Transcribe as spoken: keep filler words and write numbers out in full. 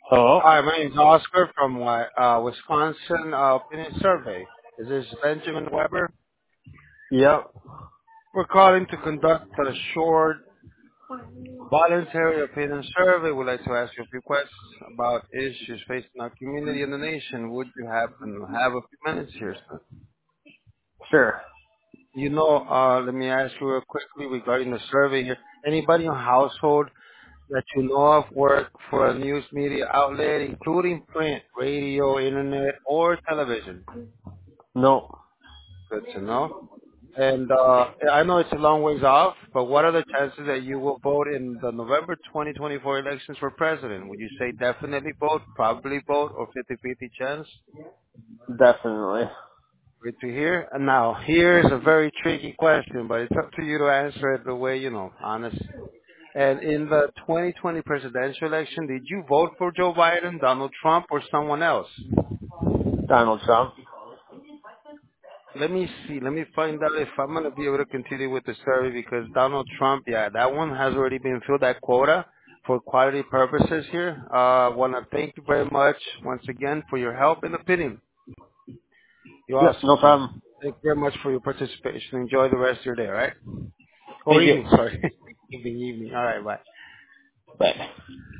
Hello? Hi, my name is Oscar from Wi- uh, Wisconsin uh, Opinion Survey. Is this Benjamin Weber? Yep. We're calling to conduct a short voluntary opinion survey. We'd like to ask you a few questions about issues facing our community and the nation. Would you happen to have a few minutes here, sir? Sure. You know, uh, let me ask you real quickly regarding the survey here. Anybody in your household that you know of work for a news media outlet, including print, radio, internet, or television? No. Good to know. And uh, I know it's a long ways off, but what are the chances that you will vote in the November twenty twenty-four elections for president? Would you say definitely vote, probably vote, or fifty-fifty chance? Definitely. Good to hear. And now, here's a very tricky question, but it's up to you to answer it the way, you know, honest. And in the twenty twenty presidential election, did you vote for Joe Biden, Donald Trump, or someone else? Donald Trump. Let me see. Let me find out if I'm going to be able to continue with the survey because Donald Trump, yeah, that one has already been filled, that quota for quality purposes here. Uh, want to thank you very much once again for your help and opinion. You're Yep, awesome, no sir. problem. Thank you very much for your participation. Enjoy the rest of your day, all right? Or Thank you. evening, sorry. evening, evening. All right, bye. Bye.